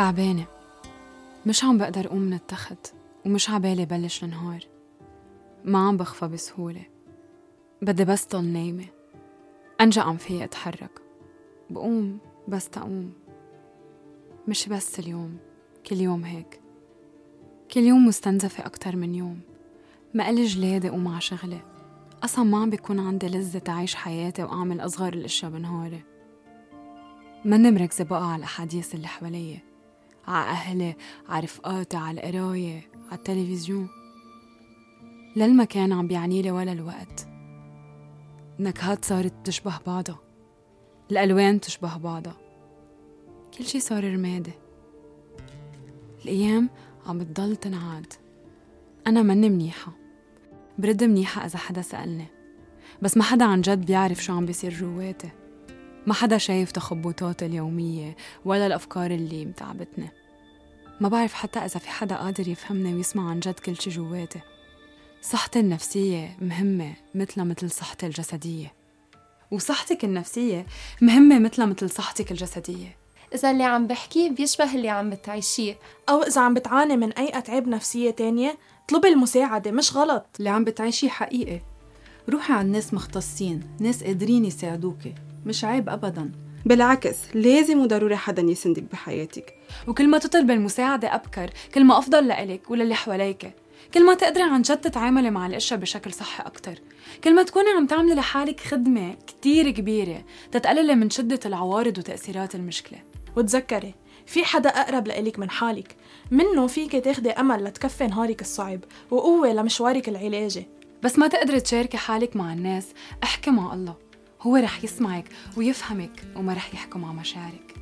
تعبانة، مش عم بقدر أقوم من التخت ومش عبالي بلش النهار. ما عم بخفى بسهولة، بدي بس طل نايمة. أنجأ عم فيي أتحرك، بقوم بس تقوم. مش بس اليوم، كل يوم هيك، كل يوم مستنزفة أكتر من يوم. ما قلي جلادي ومع شغلي، أصلا ما عم بيكون عندي لذة أعيش حياتي وأعمل أصغر الأشياء بنهاري. ماني مركزة بقى على الأحاديث اللي حواليا، على أهلي، على رفقاتي، على القراية، على التلفزيون. لا المكان عم بيعنيلي ولا الوقت. النكهات صارت تشبه بعضها، الألوان تشبه بعضها، كل شي صار رمادي. الأيام عم بتضل تنعاد. أنا مني منيحة، برد منيحة إذا حدا سألني، بس ما حدا عن جد بيعرف شو عم بيصير جواتي. ما حدا شايف تخبطاتي اليومية ولا الأفكار اللي متعبتني. ما بعرف حتى إذا في حدا قادر يفهمني ويسمع عن جد كل شي جواتي. صحتي النفسية مهمة مثل صحتي الجسدية، وصحتك النفسية مهمة مثل صحتك الجسدية. إذا اللي عم بحكيه بيشبه اللي عم بتعيشيه، أو إذا عم بتعاني من أي أتعاب نفسية تانية، اطلبي المساعدة، مش غلط. اللي عم بتعيشيه حقيقي، روحي على الناس مختصين، ناس قادرين يساعدوكي، مش عيب أبداً. بالعكس، لازم وضروري حدا يسندك بحياتك. وكل ما تطلب المساعدة أبكر، كل ما أفضل لإلك وللي حواليك. كل ما تقدري عن جد تتعاملي مع الأشياء بشكل صحي أكتر. كل ما تكوني عم تعملي لحالك خدمة كتير كبيرة تتقللي من شدة العوارض وتأثيرات المشكلة. وتذكري، في حدا أقرب لإلك من حالك، منه فيك تاخدي أمل لتكفي نهارك الصعب وقوة لمشوارك العلاجي. بس ما تقدري تشاركي حالك مع الناس، احكي مع الله، هو رح يسمعك ويفهمك وما رح يحكم مع مشاعرك.